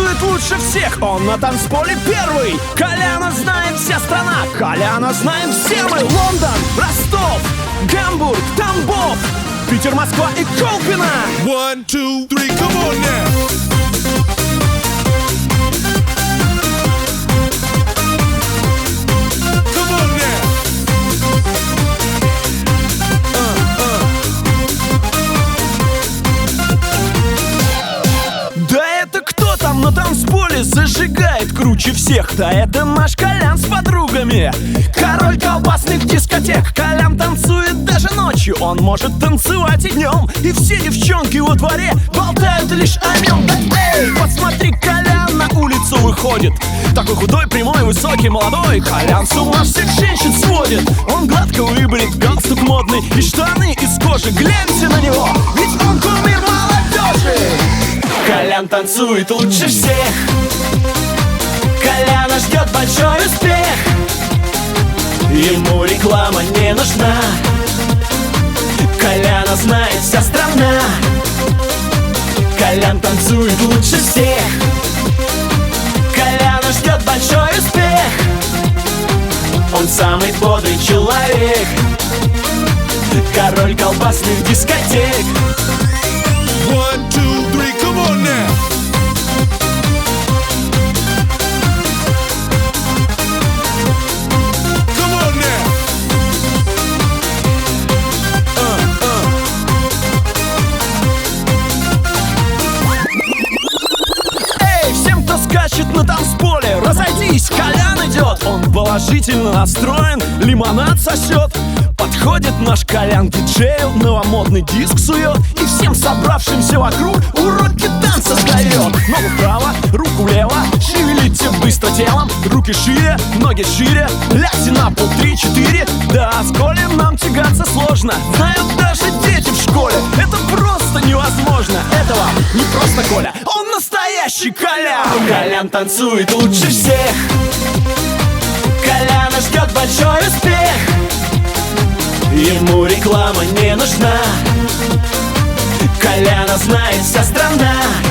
танцует лучше всех, он на танцполе первый. Коляна знает вся страна, Коляна знаем все мы. Лондон, Ростов, Гамбург, Тамбов, Питер, Москва и Колпино. 1, 2, 3, come on now. На танцполе зажигает круче всех. Да это наш Колян с подругами, король колбасных дискотек. Колян танцует даже ночью, он может танцевать и днем. И все девчонки во дворе болтают лишь о нем. Да эй, посмотри, Колян на улицу выходит. Такой худой, прямой, высокий, молодой. Колян с ума всех женщин сводит. Он гладко выбрит, галстук модный и штаны из кожи. Гляньте на него, ведь он кумир молодежи. Колян танцует лучше всех, Коляна ждет большой успех. Ему реклама не нужна, Коляна знает вся страна. Колян танцует лучше всех, Коляна ждет большой успех. Он самый бодрый человек, король колбасных дискотек. 1, 2, 3, come on now. Come on now. Эй, всем, кто скачет на танцполе, разойдись, Колян идет. Он положительно настроен, лимонад сосет. Подходит наш Колян к диджею, новомодный диск сует и всем собравшимся вокруг уроки танца сдает. Ногу вправо, руку влево, шевелите быстро телом. Руки шире, ноги шире, ляжьте на пол 3-4. Да, с Колем нам тягаться сложно, знают даже дети в школе. Это просто невозможно, это вам не просто Коля, он настоящий Колян. Колян танцует лучше всех, Коляна ждет большой успех. Ему реклама не нужна, Коляна знает вся страна.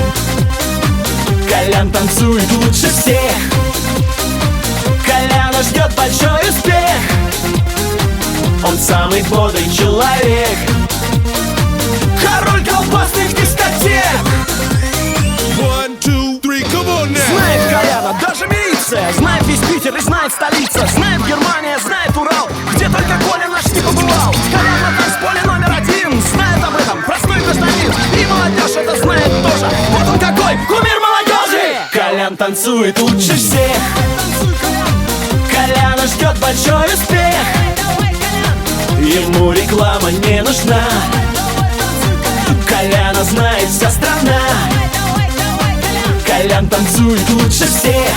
Колян танцует лучше всех, Коляна ждет большой успех. Он самый бодрый человек, король колбасных дискотек. 1, 2, 3, come on now. Знает Коляна даже милиция, знает весь Питер и знает столица, знает Германия, знает Урал, где только Коля наш не побывал. Колян на танцполе номер один, знает об этом простой гражданин. И молодежь это знает тоже, вот он какой кумир молодежи. Колян танцует лучше всех, Коляна ждет большой успех. Ему реклама не нужна, Коляна знает вся страна. Колян танцует лучше всех,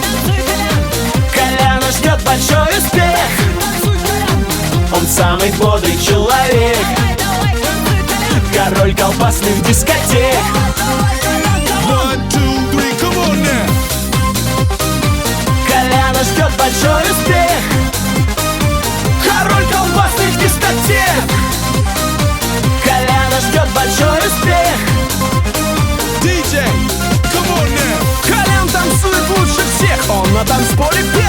Коляна ждет большой успех. Он самый бодрый человек, король колбасных дискотек. 1, 2, 3, come on now. Коляна ждет большой успех, король колбасных дискотек. Коляна ждет большой успех. DJ, come on now. Колян танцует лучше всех, он на танцполе первый.